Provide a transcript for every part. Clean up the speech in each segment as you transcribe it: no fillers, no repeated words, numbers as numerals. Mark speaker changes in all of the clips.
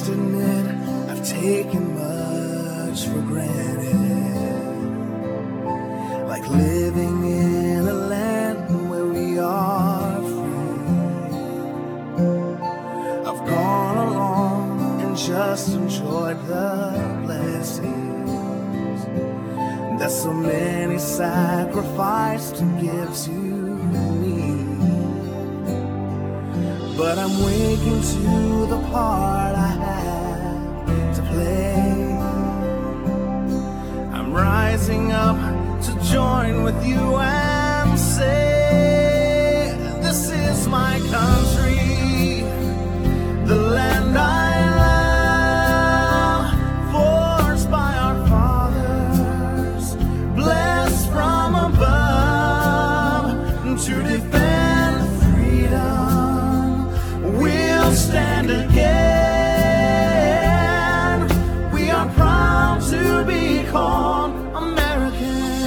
Speaker 1: must admit I've taken much for granted, like living in a land where we are free. I've gone along and just enjoyed the blessings that so many sacrificed to give to me. But I'm waking to the part I have to play. I'm rising up to join with you and say, this is my country, the land I love, forged by our fathers, blessed from above, to defend freedom. We'll stand again. We are proud to be called American.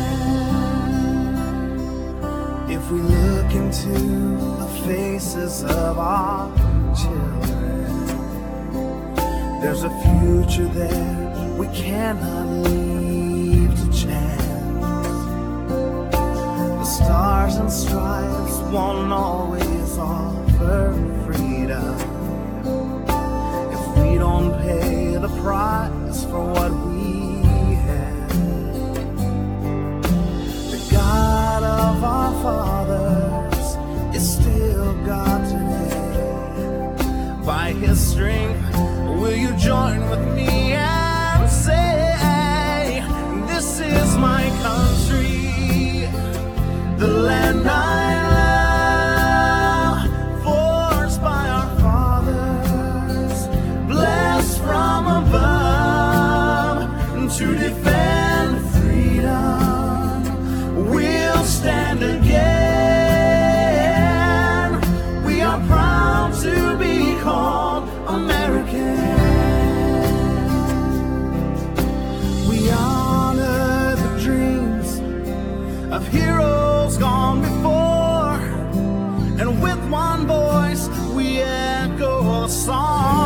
Speaker 1: If we look into the faces of our children, there's a future there we cannot leave to chance. The stars and stripes won't always offer freedom if we don't pay the price for what we have. The God of our fathers is still God today. By His strength, will you join with me and say, this is my country, the land I to defend freedom. We'll stand again. We are proud to be called American. We honor the dreams of heroes gone before, and with one voice we echo a song